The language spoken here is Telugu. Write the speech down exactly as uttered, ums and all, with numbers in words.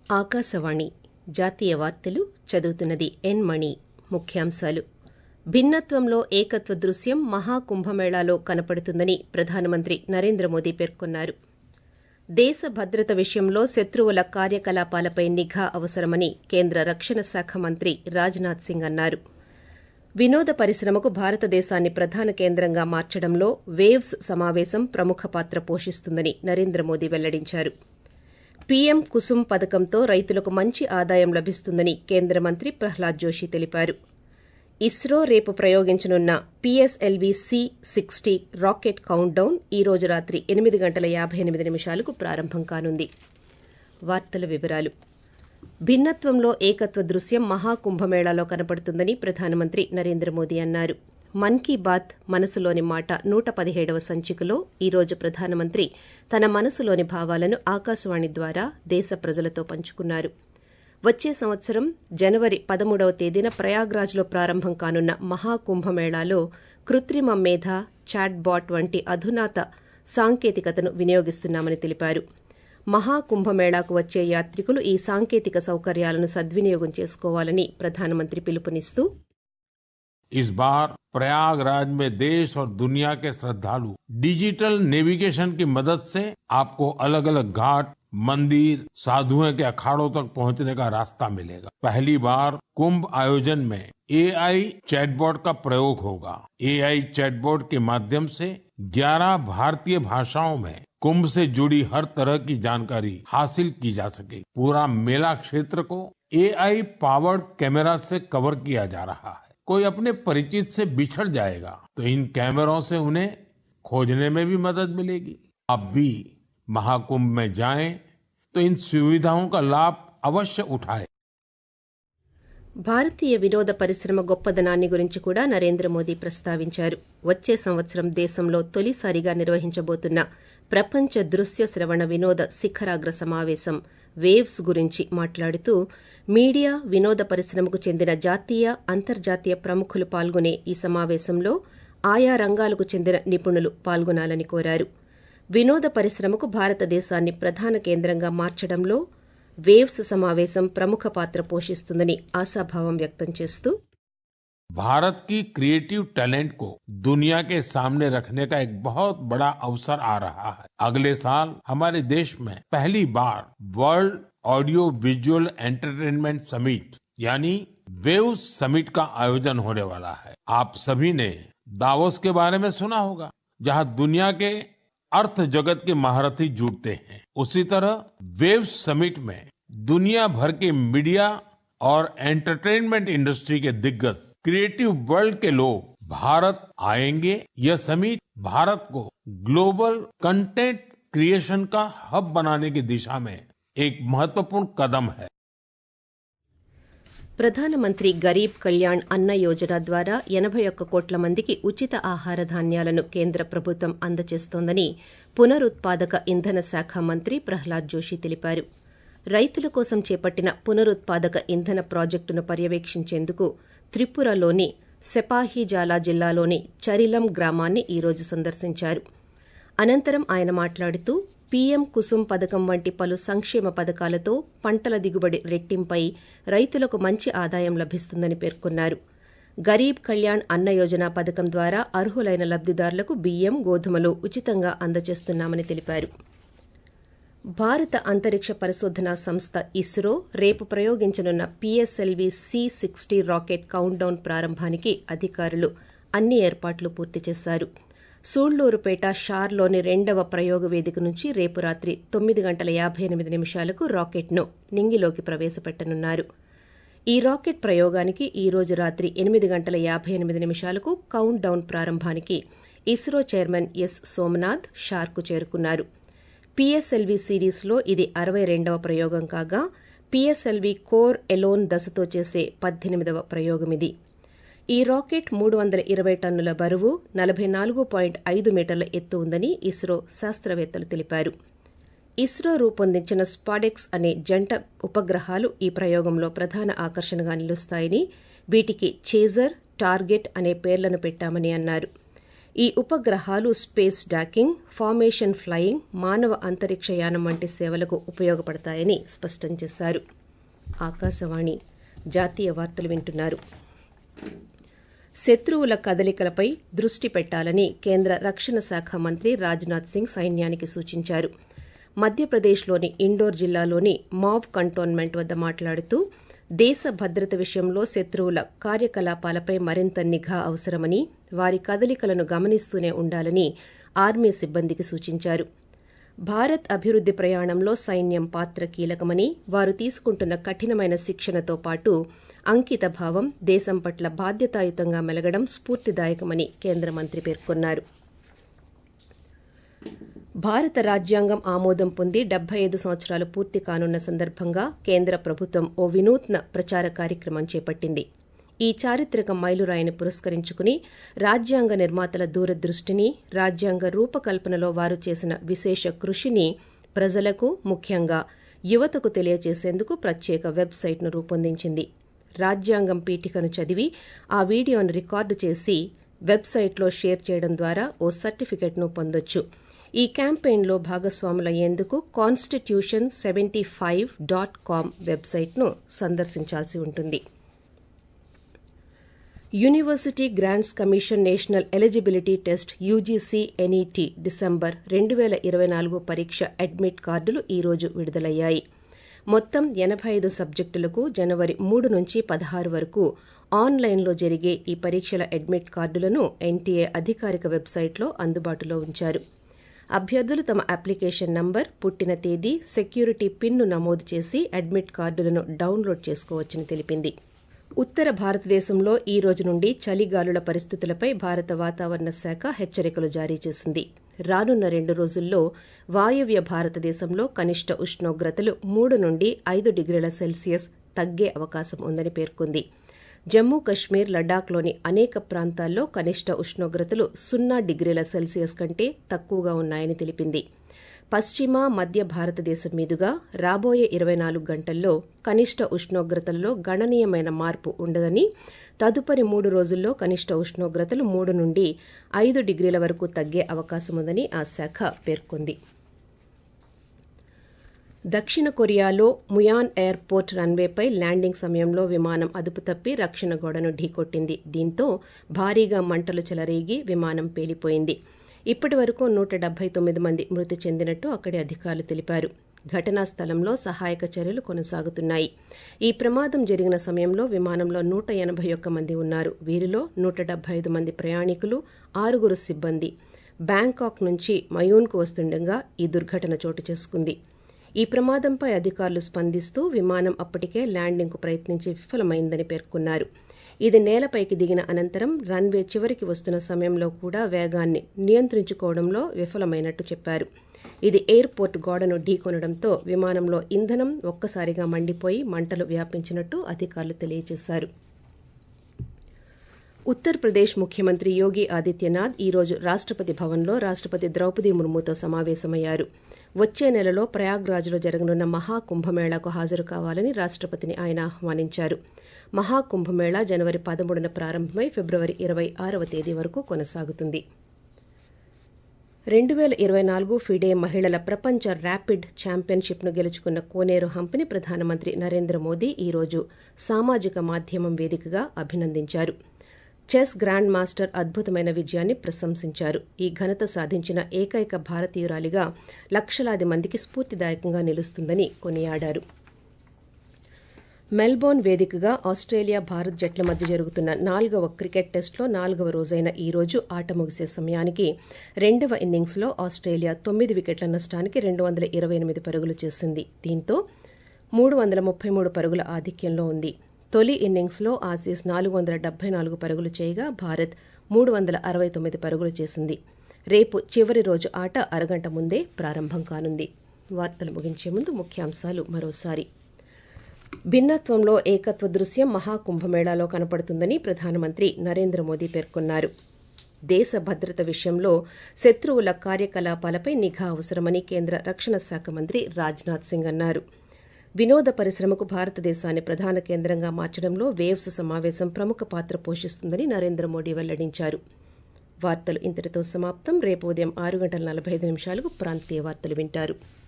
ఆకాశవాణి జాతీయ వార్తలు చదువుతున్నది ఎన్ మణి. ముఖ్యాంశాలు. భిన్నత్వంలో ఏకత్వ దృశ్యం మహాకుంభమేళాలో కనపడుతుందని ప్రధానమంత్రి నరేంద్ర మోదీ పేర్కొన్నారు. దేశ భద్రత విషయంలో శత్రువుల కార్యకలాపాలపై నిఘా అవసరమని కేంద్ర రక్షణ శాఖ మంత్రి రాజ్నాథ్ సింగ్ అన్నారు. వినోద పరిశ్రమకు భారతదేశాన్ని ప్రధాన కేంద్రంగా మార్చడంలో వేవ్స్ సమావేశం ప్రముఖ పాత్ర పోషిస్తుందని నరేంద్ర మోదీ వెల్లడించారు. పీఎం కుసుమ్ పథకంతో రైతులకు మంచి ఆదాయం లభిస్తుందని కేంద్ర మంత్రి ప్రహ్లాద్ జోషి తెలిపారు. ఇస్రో రేపు ప్రయోగించనున్న PSLV C sixty rocket countdown ఈ రోజు రాత్రి ఎనిమిది గంటల యాబై ఎనిమిది నిమిషాలకు ప్రారంభం కానుంది. వార్తల వివరాలు. భిన్నత్వంలో ఏకత్వ దృశ్యం మహాకుంభమేళాలో కనపడుతుందని ప్రధానమంత్రి నరేంద్ర మోదీ అన్నారు. మన్ కీ బాత్ మనసులోని మాట నూట పదిహేడవ సంచికలో ఈ రోజు ప్రధానమంత్రి తన మనసులోని భావాలను ఆకాశవాణి ద్వారా దేశ ప్రజలతో పంచుకున్నారు. వచ్చే సంవత్సరం జనవరి పదమూడవ తేదీన ప్రయాగ్రాజ్లో ప్రారంభం కానున్న మహాకుంభమేళాలో కృత్రిమ మేధ, చాట్ బాట్ వంటి అధునాత సాంకేతికతను వినియోగిస్తున్నామని తెలిపారు. మహాకుంభమేళాకు వచ్చే యాత్రికులు ఈ సాంకేతిక సౌకర్యాలను సద్వినియోగం చేసుకోవాలని ప్రధానమంత్రి పిలుపునిస్తూ, इस बार प्रयागराज में देश और दुनिया के श्रद्धालु डिजिटल नेविगेशन की मदद से आपको अलग अलग घाट, मंदिर, साधुओं के अखाड़ों तक पहुंचने का रास्ता मिलेगा. पहली बार कुंभ आयोजन में एआई चैटबॉट का प्रयोग होगा. एआई चैटबॉट के माध्यम से ग्यारह भारतीय भाषाओं में कुंभ से जुड़ी हर तरह की जानकारी हासिल की जा सकेगी. पूरा मेला क्षेत्र को एआई पावर्ड कैमरा से कवर किया जा रहा है. कोई अपने परिचित से बिछड़ जाएगा तो इन कैमरों से उन्हें खोजने में भी मदद मिलेगी. आप भी महाकुंभ में जाएं तो इन सुविधाओं का लाभ अवश्य उठाएं. భారతీయ వినోద పరిశ్రమ గొప్పదనాన్ని గురించి కూడా నరేంద్ర మోదీ ప్రస్తావించారు. వచ్చే సంవత్సరం దేశంలో తొలిసారిగా నిర్వహించబోతున్న ప్రపంచ దృశ్య శ్రవణ వినోద శిఖరాగ్ర సమావేశం వేవ్స్ గురించి మాట్లాడుతూ, మీడియా, వినోద పరిశ్రమకు చెందిన జాతీయ, అంతర్జాతీయ ప్రముఖులు పాల్గొనే ఈ సమావేశంలో ఆయా రంగాలకు చెందిన నిపుణులు పాల్గొనాలని కోరారు. వినోద పరిశ్రమకు భారతదేశాన్ని ప్రధాన కేంద్రంగా మార్చడంలో వేవ్స్ సమావేశం ప్రముఖ పాత్ర పోషిస్తుందని ఆశాభావం వ్యక్తం చేస్తూ, भारत की क्रिएटिव टैलेंट को दुनिया के सामने रखने का एक बहुत बड़ा अवसर आ रहा है. अगले साल हमारे देश में पहली बार world audio visual entertainment summit यानी वेव्स समिट का आयोजन होने वाला है. आप सभी ने दावोस के बारे में सुना होगा, जहां दुनिया के अर्थ जगत के महारथी जुटते हैं. उसी तरह वेव्स समिट में दुनिया भर के मीडिया और एंटरटेनमेंट इंडस्ट्री के दिग्गज, क्रिएटिव वर्ल्ड के लोग भारत आएंगे. यह समिट भारत को ग्लोबल कंटेंट क्रिएशन का हब बनाने की दिशा में एक महत्वपूर्ण कदम है. ప్రధానమంత్రి గరీబ్ కళ్యాణ్ అన్న యోజన ద్వారా ఎనబై ఒక్క కోట్ల మందికి ఉచిత ఆహార ధాన్యాలను కేంద్ర ప్రభుత్వం అందజేస్తోందని పునరుత్పాదక ఇంధన శాఖ మంత్రి ప్రహ్లాద్ జోషి తెలిపారు. రైతుల కోసం చేపట్టిన పునరుత్పాదక ఇంధన ప్రాజెక్టును పర్యవేక్షించేందుకు త్రిపురలోని సెపాహిజాలా జిల్లాలోని చరిలం గ్రామాన్ని ఈ రోజు సందర్శించారు. అనంతరం ఆయన మాట్లాడుతూ, పీఎం కుసుమ్ పథకం వంటి పలు సంక్షేమ పథకాలతో పంటల దిగుబడి రెట్టింపై రైతులకు మంచి ఆదాయం లభిస్తుందని పేర్కొన్నారు. గరీబ్ కళ్యాణ్ అన్న యోజన పథకం ద్వారా అర్హులైన లబ్దిదారులకు బియ్యం, గోధుమలు ఉచితంగా అందజేస్తున్నామని తెలిపారు. భారత అంతరిక్ష పరిశోధనా సంస్థ ఇస్రో రేపు ప్రయోగించనున్న PSLV C sixty rocket countdown ప్రారంభానికి అధికారులు అన్ని ఏర్పాట్లు పూర్తి చేశారు. సూళ్లూరుపేట షార్లోని రెండవ ప్రయోగ వేదిక నుంచి రేపు రాత్రి తొమ్మిది గంటల యాబై ఎనిమిది నిమిషాలకు రాకెట్ను నింగిలోకి ప్రవేశపెట్టనున్నారు. ఈ రాకెట్ ప్రయోగానికి ఈ రోజు రాత్రి ఎనిమిది గంటల యాబై ఎనిమిది నిమిషాలకు కౌంట్ డౌన్ ప్రారంభానికి ఇస్రో చైర్మన్ ఎస్ సోమనాథ్ షార్కు చేరుకున్నారు. పీఎస్ఎల్వీ సిరీస్లో ఇది అరవై రెండవ ప్రయోగం కాగా, పీఎస్ఎల్వీ కోర్ ఎలోన్ దశతో చేసే పద్దెనిమిదవ ప్రయోగమిది. ఈ రాకెట్ మూడు వందల ఇరవై టన్నుల బరువు, నలభై నాలుగు పాయింట్ ఐదు మీటర్ల ఎత్తు ఉందని ఇస్రో శాస్త్రవేత్తలు తెలిపారు. ఇస్రో రూపొందించిన స్పాడెక్స్ అనే జంట ఉపగ్రహాలు ఈ ప్రయోగంలో ప్రధాన ఆకర్షణగా నిలుస్తాయని, వీటికి చేజర్, టార్గెట్ అనే పేర్లను పెట్టామని అన్నారు. ఈ ఉపగ్రహాలు స్పేస్ డాకింగ్, ఫార్మేషన్ ఫ్లయింగ్, మానవ అంతరిక్షయానం వంటి సేవలకు ఉపయోగపడతాయని స్పష్టం చేశారు. ఆకాశవాణి జాతీయ వార్తలు వింటున్నారు. శత్రువుల కదలికలపై దృష్టి పెట్టాలని కేంద్ర రక్షణ శాఖ మంత్రి రాజ్నాథ్ సింగ్ సైన్యానికి సూచించారు. మధ్యప్రదేశ్లోని ఇండోర్ జిల్లాలోని మావ్ కంటోన్మెంట్ వద్ద మాట్లాడుతూ దేశ భద్రత విషయంలో శత్రువుల కార్యకలాపాలపై మరింత నిఘా అవసరమని, వారి కదలికలను గమనిస్తూనే ఉండాలని ఆర్మీ సిబ్బందికి సూచించారు. భారత్ అభివృద్ది ప్రయాణంలో సైన్యం పాత్ర కీలకమని, వారు తీసుకుంటున్న కఠినమైన శిక్షణతో పాటు అంకిత భావం, దేశం పట్ల బాధ్యతాయుతంగా మెలగడం స్ఫూర్తిదాయకమని కేంద్ర మంత్రి పేర్కొన్నారు. భారత రాజ్యాంగం ఆమోదం పొంది డెబ్బై ఐదు సంవత్సరాలు పూర్తి కానున్న సందర్భంగా కేంద్ర ప్రభుత్వం ఓ వినూత్న ప్రచార కార్యక్రమం చేపట్టింది. ఈ చారిత్రక మైలురాయిని పురస్కరించుకుని రాజ్యాంగ నిర్మాతల దూరదృష్టిని, రాజ్యాంగ రూపకల్పనలో వారు చేసిన విశేష కృషిని ప్రజలకు, ముఖ్యంగా యువతకు తెలియజేసేందుకు ప్రత్యేక వెబ్సైట్ను రూపొందించింది. రాజ్యాంగం పీఠికను చదివి ఆ వీడియోను రికార్డు చేసి వెబ్సైట్లో షేర్ చేయడం ద్వారా ఓ సర్టిఫికెట్ను పొందొచ్చు. ఈ క్యాంపెయిన్లో భాగస్వాములయ్యేందుకు constitution seventy five dot com వెబ్సైట్ను సందర్శించాల్సి ఉంటుంది. University grants commission national eligibility test UGC NET December రెండు వేల ఇరవై నాలుగు పరీక్ష అడ్మిట్ కార్డులు ఈ రోజు విడుదలయ్యాయి. మొత్తం ఎనబై ఐదు సబ్జెక్టులకు జనవరి మూడు నుంచి పదహారు వరకు ఆన్లైన్లో జరిగే ఈ పరీక్షల అడ్మిట్ కార్డులను ఎన్టీఏ అధికారిక వెబ్సైట్లో అందుబాటులో ఉంచారు. అభ్యర్థులు తమ అప్లికేషన్ నంబర్, పుట్టిన తేదీ, సెక్యూరిటీ పిన్ను నమోదు చేసి అడ్మిట్ కార్డులను డౌన్లోడ్ చేసుకోవచ్చని తెలిపింది. ఉత్తర భారతదేశంలో ఈ రోజు నుండి చలిగాలుల పరిస్థితులపై భారత వాతావరణ శాఖ హెచ్చరికలు జారీ చేసింది. రానున్న రెండు రోజుల్లో వాయవ్య భారతదేశంలో కనిష్ట ఉష్ణోగ్రతలు మూడు నుండి ఐదు డిగ్రీల సెల్సియస్ తగ్గే అవకాశం ఉందని పేర్కొంది. జమ్మూ కశ్మీర్, లడాఖ్లోని అనేక ప్రాంతాల్లో కనిష్ట ఉష్ణోగ్రతలు సున్నా డిగ్రీల సెల్సియస్ కంటే తక్కువగా ఉన్నాయని తెలిపింది. పశ్చిమ, మధ్య భారతదేశం మీదుగా రాబోయే ఇరవై నాలుగు గంటల్లో కనిష్ట ఉష్ణోగ్రతల్లో గణనీయమైన మార్పు ఉండదని, తదుపరి మూడు రోజుల్లో కనిష్ట ఉష్ణోగ్రతలు మూడు నుండి ఐదు డిగ్రీల వరకు తగ్గే అవకాశముందని ఆ శాఖ పేర్కొంది. దక్షిణ కొరియాలో ముయాన్ ఎయిర్పోర్ట్ రన్వేపై ల్యాండింగ్ సమయంలో విమానం అదుపు తప్పి రక్షణ గోడను ఢీకొట్టింది. దీంతో భారీగా మంటలు చెలరేగి విమానం పేలిపోయింది. ఇప్పటి వరకు నూట డెబ్బై తొమ్మిది మంది మృతి చెందినట్టు అక్కడి అధికారులు తెలిపారు. ఘటనా స్థలంలో సహాయక చర్యలు కొనసాగుతున్నాయి. ఈ ప్రమాదం జరిగిన సమయంలో విమానంలో నూట ఎనబై ఒక్క మంది ఉన్నారు. వీరిలో నూట డెబ్బై ఐదు మంది ప్రయాణికులు, ఆరుగురు సిబ్బంది. బ్యాంకాక్ నుంచి మయూన్కు వస్తుండగా ఈ దుర్ఘటన చోటు చేసుకుంది. ఈ ప్రమాదంపై అధికారులు స్పందిస్తూ విమానం అప్పటికే ల్యాండింగ్కు ప్రయత్నించి విఫలమైందని పేర్కొన్నారు. ఇది నేలపైకి దిగిన అనంతరం రన్వే చివరికి వస్తున్న సమయంలో కూడా వేగాన్ని నియంత్రించుకోవడంలో విఫలమైనట్టు చెప్పారు. ఇది ఎయిర్పోర్ట్ గోడను ఢీకొనడంతో విమానంలో ఇంధనం ఒక్కసారిగా మండిపోయి మంటలు వ్యాపించినట్టు అధికారులు తెలియజేశారు. ఉత్తరప్రదేశ్ ముఖ్యమంత్రి యోగి ఆదిత్యనాథ్ ఈ రోజు రాష్టపతి భవన్లో రాష్టపతి ద్రౌపది ముర్ముతో సమావేశమయ్యారు. వచ్చే నెలలో ప్రయాగ్రాజ్లో జరగనున్న మహాకుంభమేళాకు హాజరు కావాలని రాష్టపతిని ఆయన ఆహ్వానించారు. మహాకుంభమేళా జనవరి పదమూడున ప్రారంభమై ఫిబ్రవరి ఇరవై ఆరవ తేదీ వరకు కొనసాగుతుంది. రెండు వేల ఇరవై నాలుగు ఫిడే మహిళల ప్రపంచ ర్యాపిడ్ ఛాంపియన్షిప్ను గెలుచుకున్న కోనేరు హంపిని ప్రధానమంత్రి నరేంద్ర మోదీ ఈ రోజు సామాజిక మాధ్యమం వేదికగా అభినందించారు. చెస్ గ్రాండ్ మాస్టర్ అద్భుతమైన విజయాన్ని ప్రశంసించారు. ఈ ఘనత సాధించిన ఏకైక భారతీయురాలిగా లక్షలాది మందికి స్ఫూర్తిదాయకంగా నిలుస్తుందని కొనియాడారు. మెల్బోర్న్ వేదికగా ఆస్ట్రేలియా, భారత్ జట్ల మధ్య జరుగుతున్న నాలుగవ క్రికెట్ టెస్టులో నాలుగవ రోజైన ఈ రోజు ఆట ముగిసే సమయానికి రెండవ ఇన్నింగ్స్లో ఆస్ట్రేలియా తొమ్మిది వికెట్ల నష్టానికి రెండు వందల ఇరవై ఎనిమిది పరుగులు చేసింది. దీంతో మూడు వందల ముప్పై మూడు పరుగుల ఆధిక్యంలో ఉంది. తొలి ఇన్నింగ్స్లో ఆసీస్ నాలుగు వందల డెబ్బై నాలుగు పరుగులు చేయగా భారత్ మూడు వందల అరవై తొమ్మిది పరుగులు చేసింది. రేపు చివరి రోజు ఆట అరగంట ముందే ప్రారంభం కానుంది. వార్తలు ముగించే ముందు ముఖ్యాంశాలు మరోసారి. భిన్నత్వంలో ఏకత్వ దృశ్యం మహాకుంభమేళాలో కనపడుతుందని ప్రధానమంత్రి నరేంద్ర మోదీ పేర్కొన్నారు. దేశ భద్రత విషయంలో శత్రువుల కార్యకలాపాలపై నిఘా అవసరమని కేంద్ర రక్షణ శాఖ మంత్రి రాజ్నాథ్ సింగ్ అన్నారు. వినోద పరిశ్రమకు భారతదేశాన్ని ప్రధాన కేంద్రంగా మార్చడంలో వేవ్స్ సమావేశం ప్రముఖ పాత్ర పోషిస్తుందని నరేంద్ర మోదీ వెల్లడించారు. వార్తలు ఇంతటితో సమాప్తం. రేపు ఉదయం ఆరు గంటల నలభై ఐదు నిమిషాలకు ప్రాంతీయ వార్తలు వింటారు.